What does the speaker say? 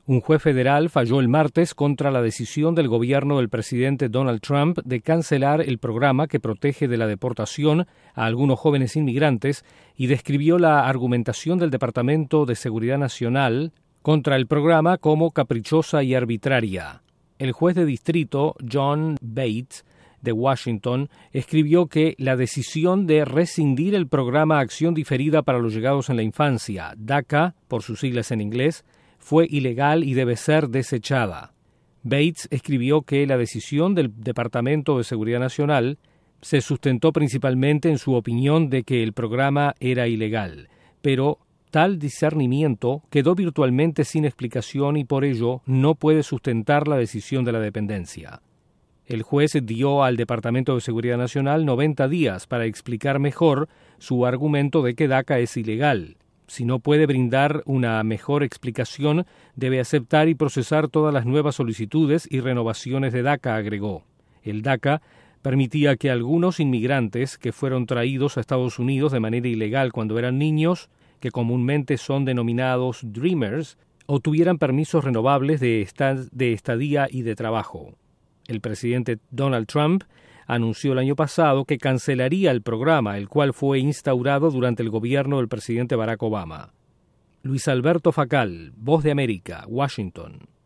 Un juez federal falló el martes contra la decisión del gobierno del presidente Donald Trump de cancelar el programa que protege de la deportación a algunos jóvenes inmigrantes y describió la argumentación del Departamento de Seguridad Nacional contra el programa como caprichosa y arbitraria. El juez de distrito John Bates de Washington escribió que la decisión de rescindir el programa Acción Diferida para los Llegados en la Infancia, DACA, por sus siglas en inglés, fue ilegal y debe ser desechada. Bates escribió que la decisión del Departamento de Seguridad Nacional se sustentó principalmente en su opinión de que el programa era ilegal, pero tal discernimiento quedó virtualmente sin explicación y por ello no puede sustentar la decisión de la dependencia. El juez dio al Departamento de Seguridad Nacional 90 días para explicar mejor su argumento de que DACA es ilegal. Si no puede brindar una mejor explicación, debe aceptar y procesar todas las nuevas solicitudes y renovaciones de DACA, agregó. El DACA permitía que algunos inmigrantes que fueron traídos a Estados Unidos de manera ilegal cuando eran niños, que comúnmente son denominados Dreamers, obtuvieran permisos renovables de estadía y de trabajo. El presidente Donald Trump anunció el año pasado que cancelaría el programa, el cual fue instaurado durante el gobierno del presidente Barack Obama. Luis Alberto Facal, Voz de América, Washington.